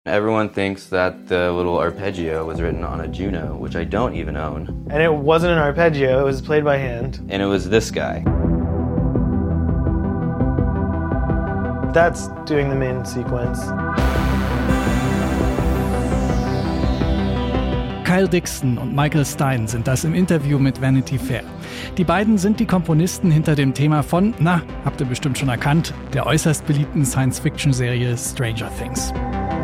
Everyone thinks that the little arpeggio was written on a Juno, which I don't even own. And it wasn't an arpeggio, it was played by hand. And it was this guy. That's doing the main sequence. Kyle Dixon und Michael Stein sind das im Interview mit Vanity Fair. Die beiden sind die Komponisten hinter dem Thema von, habt ihr bestimmt schon erkannt, der äußerst beliebten Science-Fiction-Serie Stranger Things.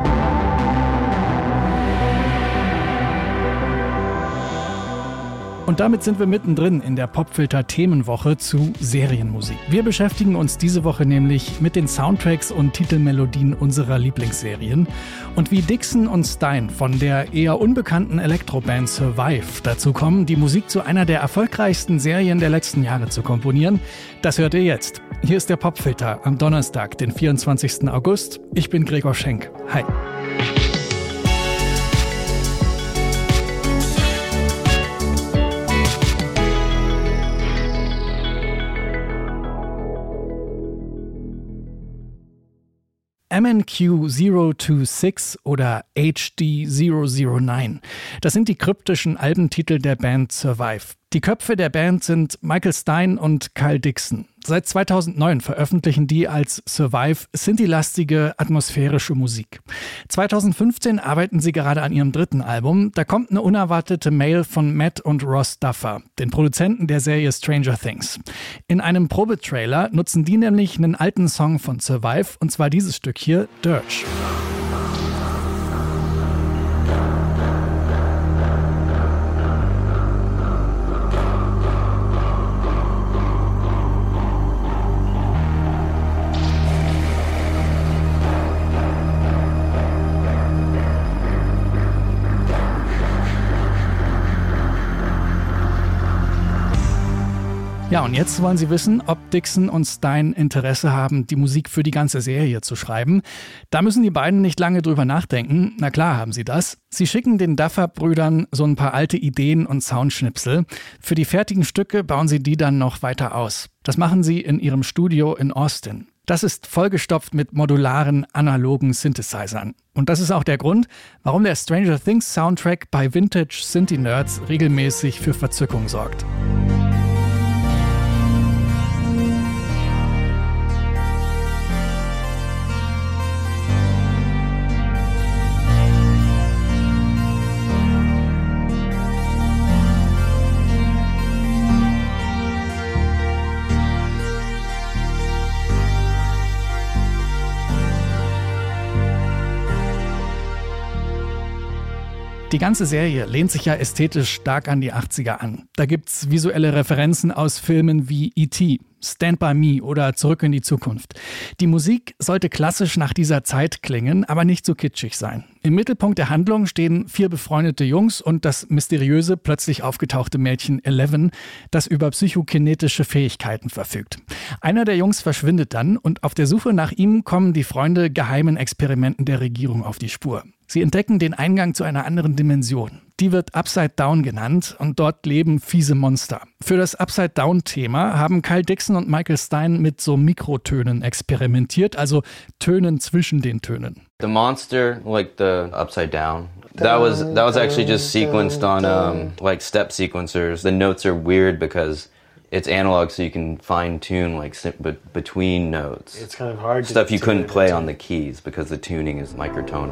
Und damit sind wir mittendrin in der Popfilter-Themenwoche zu Serienmusik. Wir beschäftigen uns diese Woche nämlich mit den Soundtracks und Titelmelodien unserer Lieblingsserien und wie Dixon und Stein von der eher unbekannten Elektroband Survive dazu kommen, die Musik zu einer der erfolgreichsten Serien der letzten Jahre zu komponieren. Das hört ihr jetzt. Hier ist der Popfilter am Donnerstag, den 24. August. Ich bin Gregor Schenk. Hi. MNQ026 oder HD009. Das sind die kryptischen Albentitel der Band Survive. Die Köpfe der Band sind Michael Stein und Kyle Dixon. Seit 2009 veröffentlichen die als Survive synthi-lastige, atmosphärische Musik. 2015 arbeiten sie gerade an ihrem dritten Album. Da kommt eine unerwartete Mail von Matt und Ross Duffer, den Produzenten der Serie Stranger Things. In einem Probetrailer nutzen die nämlich einen alten Song von Survive, und zwar dieses Stück hier, Dirge. Ja, und jetzt wollen Sie wissen, ob Dixon und Stein Interesse haben, die Musik für die ganze Serie zu schreiben. Da müssen die beiden nicht lange drüber nachdenken. Na klar haben sie das. Sie schicken den Duffer-Brüdern so ein paar alte Ideen und Soundschnipsel. Für die fertigen Stücke bauen sie die dann noch weiter aus. Das machen sie in ihrem Studio in Austin. Das ist vollgestopft mit modularen, analogen Synthesizern. Und das ist auch der Grund, warum der Stranger Things Soundtrack bei Vintage Synthi-Nerds regelmäßig für Verzückung sorgt. Die ganze Serie lehnt sich ja ästhetisch stark an die 80er an. Da gibt's visuelle Referenzen aus Filmen wie E.T., Stand By Me oder Zurück in die Zukunft. Die Musik sollte klassisch nach dieser Zeit klingen, aber nicht so kitschig sein. Im Mittelpunkt der Handlung stehen 4 befreundete Jungs und das mysteriöse, plötzlich aufgetauchte Mädchen Eleven, das über psychokinetische Fähigkeiten verfügt. Einer der Jungs verschwindet dann und auf der Suche nach ihm kommen die Freunde geheimen Experimenten der Regierung auf die Spur. Sie entdecken den Eingang zu einer anderen Dimension. Die wird Upside Down genannt und dort leben fiese Monster. Für das Upside Down-Thema haben Kyle Dixon und Michael Stein mit so Mikrotönen experimentiert, also Tönen zwischen den Tönen. The monster, like the Upside Down, that was actually just sequenced on like step sequencers. The notes are weird because it's analog, so you can fine tune like between notes. It's kind of hard. Stuff you couldn't play on the keys because the tuning is microtonal.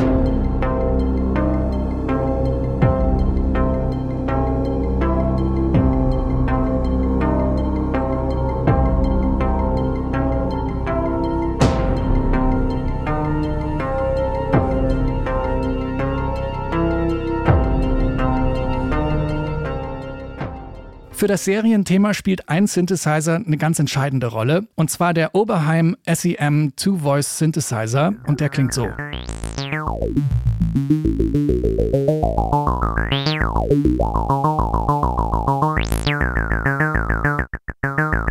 Für das Serienthema spielt ein Synthesizer eine ganz entscheidende Rolle, und zwar der Oberheim SEM Two-Voice Synthesizer, und der klingt so.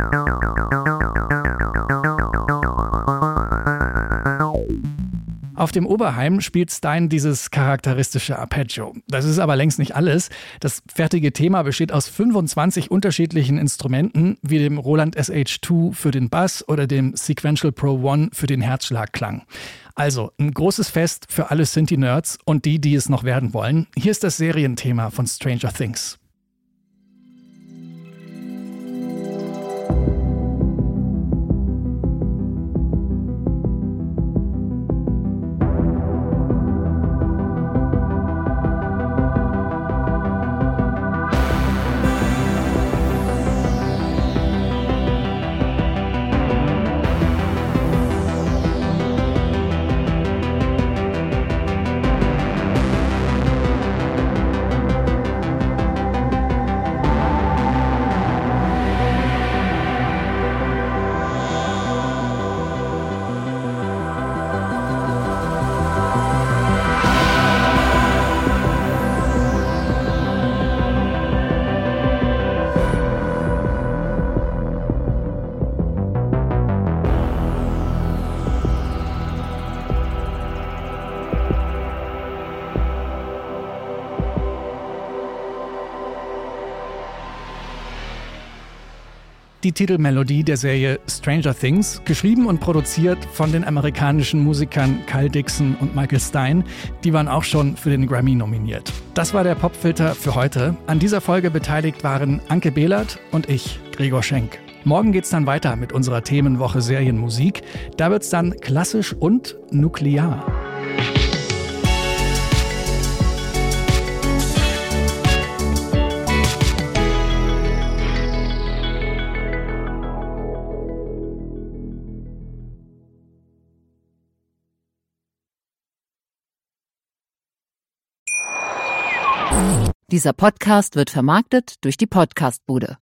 Auf dem Oberheim spielt Stein dieses charakteristische Arpeggio. Das ist aber längst nicht alles. Das fertige Thema besteht aus 25 unterschiedlichen Instrumenten, wie dem Roland SH2 für den Bass oder dem Sequential Pro One für den Herzschlagklang. Also ein großes Fest für alle Synthi-Nerds und die es noch werden wollen. Hier ist das Serienthema von Stranger Things. Die Titelmelodie der Serie Stranger Things, geschrieben und produziert von den amerikanischen Musikern Kyle Dixon und Michael Stein. Die waren auch schon für den Grammy nominiert. Das war der Popfilter für heute. An dieser Folge beteiligt waren Anke Behlert und ich, Gregor Schenk. Morgen geht's dann weiter mit unserer Themenwoche Serienmusik. Da wird's dann klassisch und nuklear. Dieser Podcast wird vermarktet durch die Podcastbude.